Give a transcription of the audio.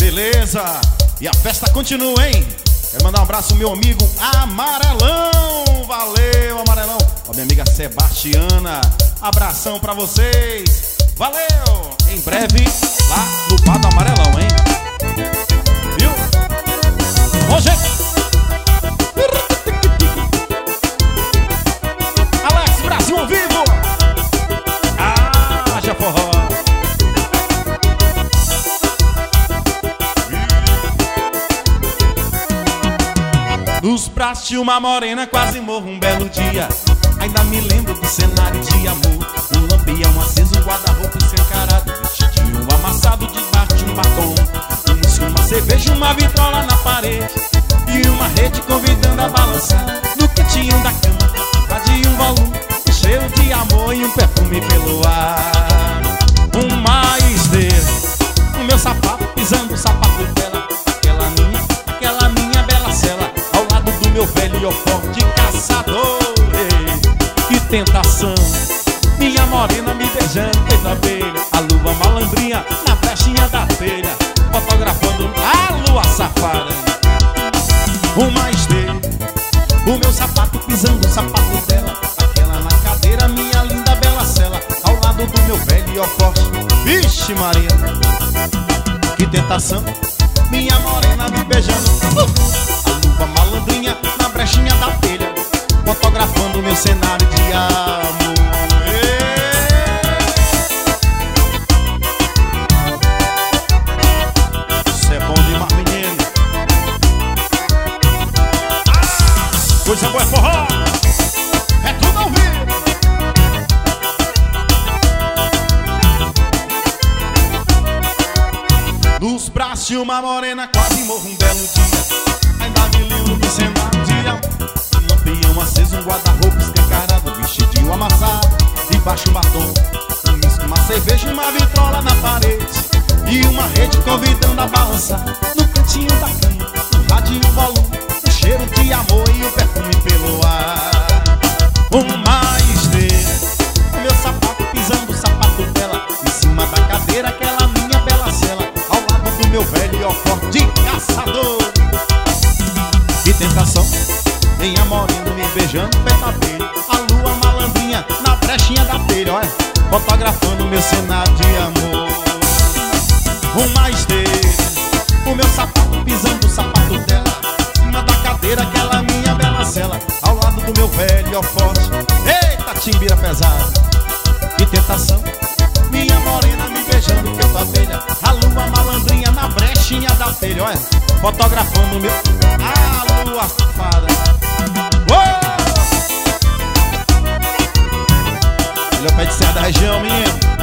Beleza, e a festa continua, hein? Quero mandar um abraço ao meu amigo Amarelão. Valeu, Amarelão. Ó, minha amiga Sebastiana, abração pra vocês. Valeu! Em breve, lá no bar do Amarelão, hein? Viu? Bom, gente. Alex Brasil ao vivo. Ah, já forró. Nos braços de uma morena quase morro um belo dia. Ainda me lembro do cenário de amor. Um lampião aceso, um guarda-roupa escancarado, vestidinho amassado debaixo de um batom. Um uísque, uma cerveja, uma vitrola na parede e uma rede convidando a balançar. No cantinho da cama, radia um volume, um cheiro de amor e um perfume pelo ar. Uma esteira, o meu sapato pisando o sapato dela. Aquela minha bela cela, ao lado do meu velho forte caçador. Que tentação, minha morena me beijando feito abelha, a lua malandrinha na brechinha da telha, fotografando a lua safada. Uma esteira, o meu sapato pisando o sapato dela, aquela na cadeira, minha linda bela cela, ao lado do meu velho forte. Vixe Maria, que tentação, minha morena me beijando, a lua malandrinha na brechinha da telha, fotografando meu cenário de amor. Isso é bom demais, menino. Coisa boa é forró. É tudo ao vivo. Nos braços de uma morena quase morro um belo dia. Ainda me lembro do cenário de amor. Lampião aceso, um guarda-roupa escancarado, vestidinho amassado, debaixo um batom. Um uísque, uma cerveja, uma vitrola na parede e uma rede convidando a balançar. No cantinho da cama, um rádio e um volume, um cheiro de amor e um perfume pelo ar. Uma esteira, o meu sapato pisando o sapato dela, em cima da cadeira, aquela minha bela cela, ao lado do meu velho forte caçador. Que tentação, minha morena me beijando feito abelha, a lua malandrinha na brechinha da telha, olha, fotografando meu cenário de amor. Uma esteira, o meu sapato pisando o sapato dela, em cima da cadeira, aquela minha bela cela, ao lado do meu velho forte. Eita, timbira pesada, que tentação, minha morena me beijando feito abelha, a lua malandrinha na brechinha da telha, olha, fotografando meu... a lua safada. Melhor pé de serra da região, menino.